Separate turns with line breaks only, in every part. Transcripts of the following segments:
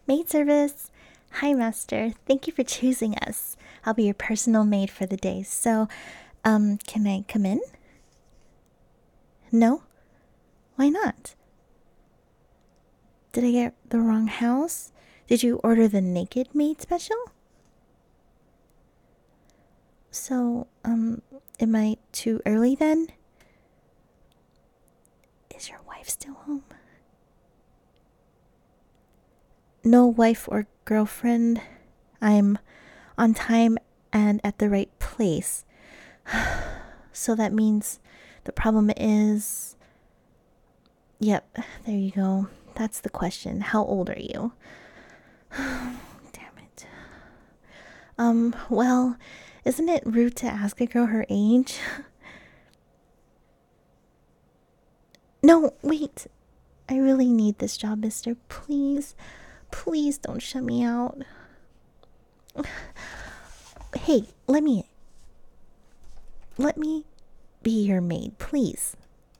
Maid service. Hi, master. Thank you for choosing us. I'll be your personal maid for the day. So, can I come in? No? Why not? Did I get the wrong house? Did you order the naked maid special? So, am I too early then? Is your wife still home? No wife or girlfriend. I'm on time and at the right place. So that means the problem is. Yep, there you go. That's the question. How old are you? Damn it. Well, isn't it rude to ask a girl her age? No, wait. I really need this job, mister. Please, please don't shut me out. Hey, let me be your maid, please.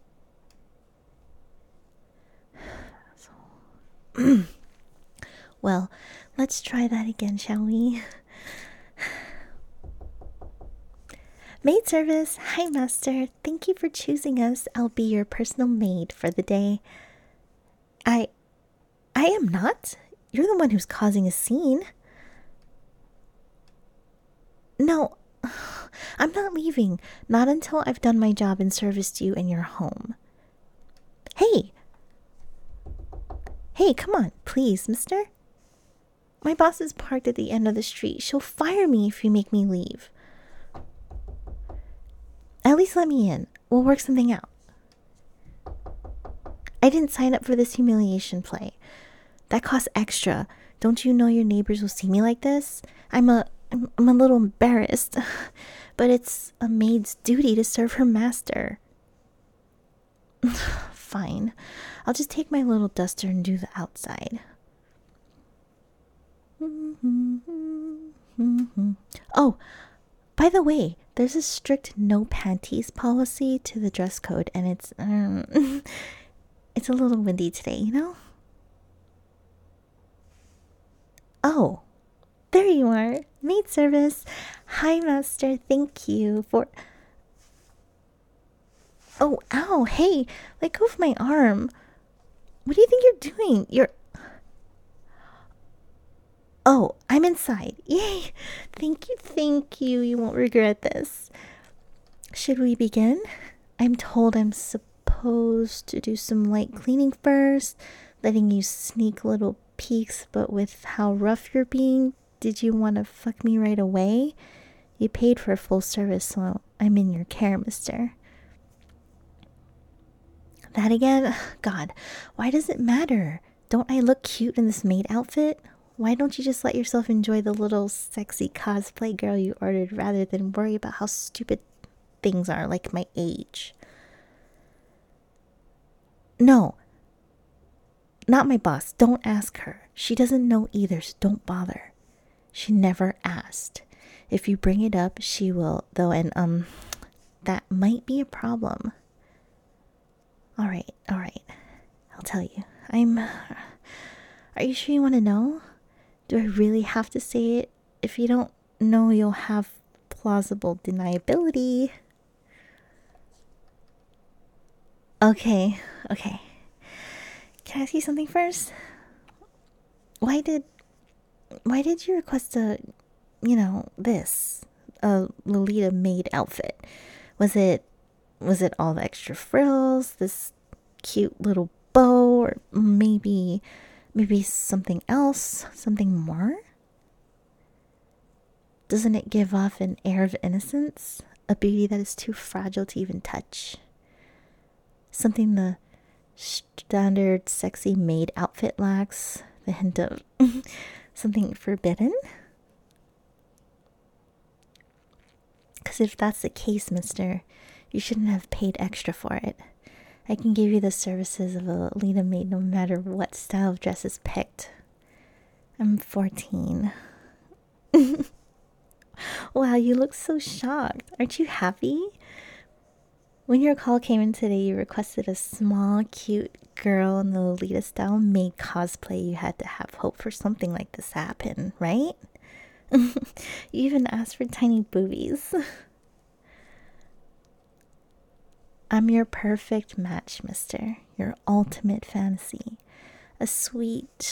Well, let's try that again, shall we? Maid service. Hi, master. Thank you for choosing us. I'll be your personal maid for the day. I am not. You're the one who's causing a scene. No, I'm not leaving. Not until I've done my job and serviced you in your home. Hey! Hey, come on, please, mister. My boss is parked at the end of the street. She'll fire me if you make me leave. At least let me in. We'll work something out. I didn't sign up for this humiliation play. That costs extra. Don't you know your neighbors will see me like this? I'm a little embarrassed, but it's a maid's duty to serve her master. Fine. I'll just take my little duster and do the outside. Oh, by the way, there's a strict no panties policy to the dress code, and it's it's a little windy today, you know? Oh, there you are. Maid service. Hi, master. Thank you for. Oh, ow. Hey, let go of my arm. What do you think you're doing? Oh, I'm inside. Yay. Thank you, thank you. You won't regret this. Should we begin? I'm told I'm supposed to do some light cleaning first, letting you sneak little peeks, but with how rough you're being, did you want to fuck me right away? You paid for a full service, so I'm in your care, mister. That again? God, why does it matter? Don't I look cute in this maid outfit? Why don't you just let yourself enjoy the little sexy cosplay girl you ordered rather than worry about how stupid things are like my age? No. Not my boss. Don't ask her. She doesn't know either, so don't bother. She never asked. If you bring it up, she will, though, and that might be a problem. All right. I'll tell you. Are you sure you want to know? Do I really have to say it? If you don't know, you'll have plausible deniability. Okay. Can I ask you something first? Why did you request this Lolita maid outfit? Was it all the extra frills, this cute little bow, or maybe something else, something more? Doesn't it give off an air of innocence, a beauty that is too fragile to even touch? Something the standard sexy maid outfit lacks, the hint of something forbidden? Because if that's the case, mister, you shouldn't have paid extra for it. I can give you the services of a Lolita maid no matter what style of dress is picked. I'm 14. Wow, you look so shocked. Aren't you happy? When your call came in today, you requested a small, cute girl in the Lolita style made cosplay, you had to have hope for something like this to happen, right? You even asked for tiny boobies. I'm your perfect match, mister. Your ultimate fantasy. A sweet,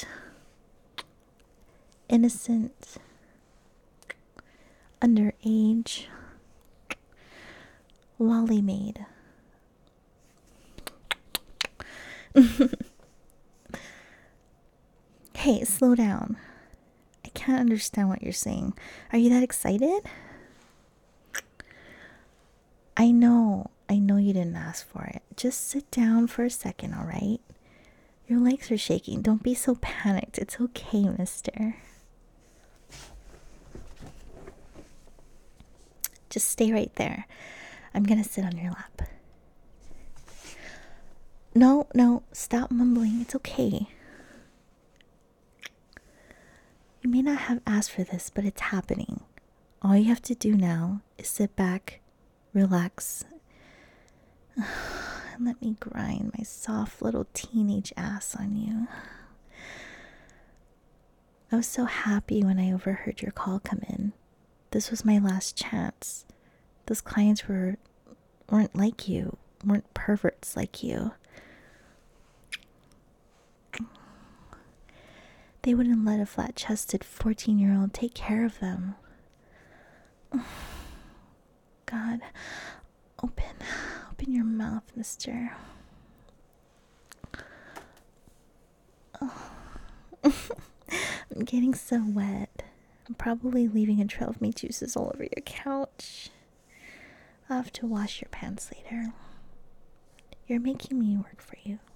innocent, underage lolly maid. Hey, slow down. I can't understand what you're saying. Are you that excited? I know you didn't ask for it. Just sit down for a second, alright? Your legs are shaking. Don't be so panicked. It's okay, mister. Just stay right there. I'm gonna sit on your lap. No, stop mumbling. It's okay. You may not have asked for this, but it's happening. All you have to do now is sit back, relax, and let me grind my soft little teenage ass on you. I was so happy when I overheard your call come in. This was my last chance. Those clients weren't like you, weren't perverts like you. They wouldn't let a flat-chested 14-year-old take care of them. God, open your mouth, mister. I'm getting so wet. I'm probably leaving a trail of meat juices all over your couch. I'll have to wash your pants later. You're making me work for you.